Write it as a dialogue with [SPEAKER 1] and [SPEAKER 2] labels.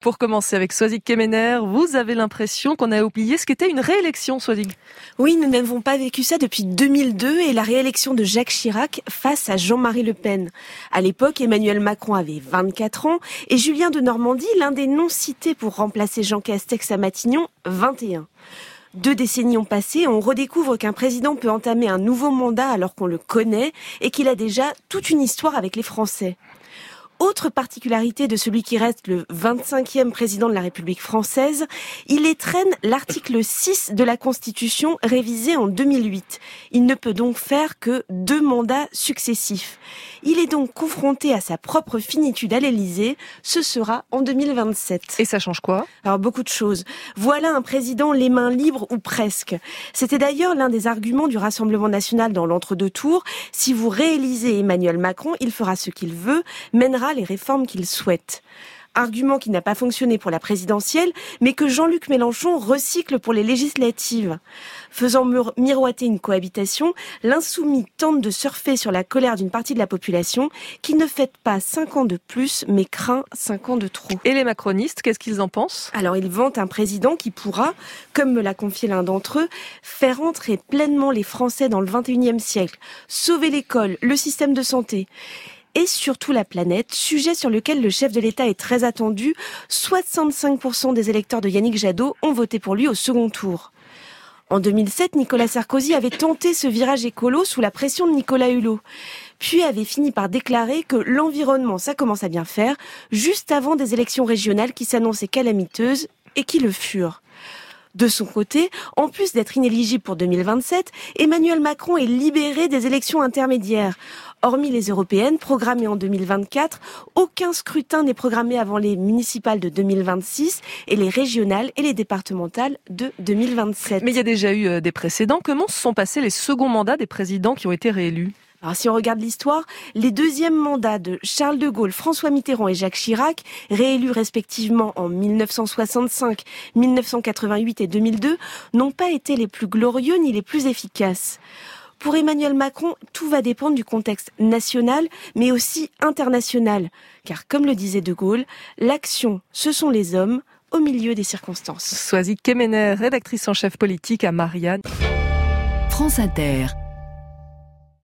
[SPEAKER 1] Pour commencer avec Swazig Kemener, vous avez l'impression qu'on a oublié ce qu'était une réélection, Swazig.
[SPEAKER 2] Oui, nous n'avons pas vécu ça depuis 2002 et la réélection de Jacques Chirac face à Jean-Marie Le Pen. À l'époque, Emmanuel Macron avait 24 ans et Julien de Normandie, l'un des noms cités pour remplacer Jean Castex à Matignon, 21. 2 décennies ont passé et on redécouvre qu'un président peut entamer un nouveau mandat alors qu'on le connaît et qu'il a déjà toute une histoire avec les Français. Autre particularité de celui qui reste le 25e président de la République française, il étrenne l'article 6 de la Constitution révisé en 2008. Il ne peut donc faire que 2 mandats successifs. Il est donc confronté à sa propre finitude à l'Élysée. Ce sera en 2027.
[SPEAKER 1] Et ça change quoi ?
[SPEAKER 2] Alors beaucoup de choses. Voilà un président les mains libres ou presque. C'était d'ailleurs l'un des arguments du Rassemblement national dans l'entre-deux tours. Si vous réélisez Emmanuel Macron, il fera ce qu'il veut, mènera les réformes qu'il souhaite. Argument qui n'a pas fonctionné pour la présidentielle, mais que Jean-Luc Mélenchon recycle pour les législatives. Faisant miroiter une cohabitation, l'insoumis tente de surfer sur la colère d'une partie de la population qui ne fête pas 5 ans de plus, mais craint 5 ans de trop.
[SPEAKER 1] Et les macronistes, qu'est-ce qu'ils en pensent ?
[SPEAKER 2] Alors ils vantent un président qui pourra, comme me l'a confié l'un d'entre eux, faire entrer pleinement les Français dans le 21e siècle, sauver l'école, le système de santé. Et surtout la planète, sujet sur lequel le chef de l'État est très attendu. 65% des électeurs de Yannick Jadot ont voté pour lui au second tour. En 2007, Nicolas Sarkozy avait tenté ce virage écolo sous la pression de Nicolas Hulot, puis avait fini par déclarer que l'environnement, ça commence à bien faire, juste avant des élections régionales qui s'annonçaient calamiteuses et qui le furent. De son côté, en plus d'être inéligible pour 2027, Emmanuel Macron est libéré des élections intermédiaires. Hormis les européennes, programmées en 2024, aucun scrutin n'est programmé avant les municipales de 2026 et les régionales et les départementales de 2027.
[SPEAKER 1] Mais il y a déjà eu des précédents. Comment se sont passés les seconds mandats des présidents qui ont été réélus ?
[SPEAKER 2] Alors si on regarde l'histoire, les deuxièmes mandats de Charles de Gaulle, François Mitterrand et Jacques Chirac, réélus respectivement en 1965, 1988 et 2002, n'ont pas été les plus glorieux ni les plus efficaces. Pour Emmanuel Macron, tout va dépendre du contexte national, mais aussi international. Car comme le disait de Gaulle, l'action, ce sont les hommes au milieu des circonstances.
[SPEAKER 1] Swazig Kemener, rédactrice en chef politique à Marianne.
[SPEAKER 3] France Inter.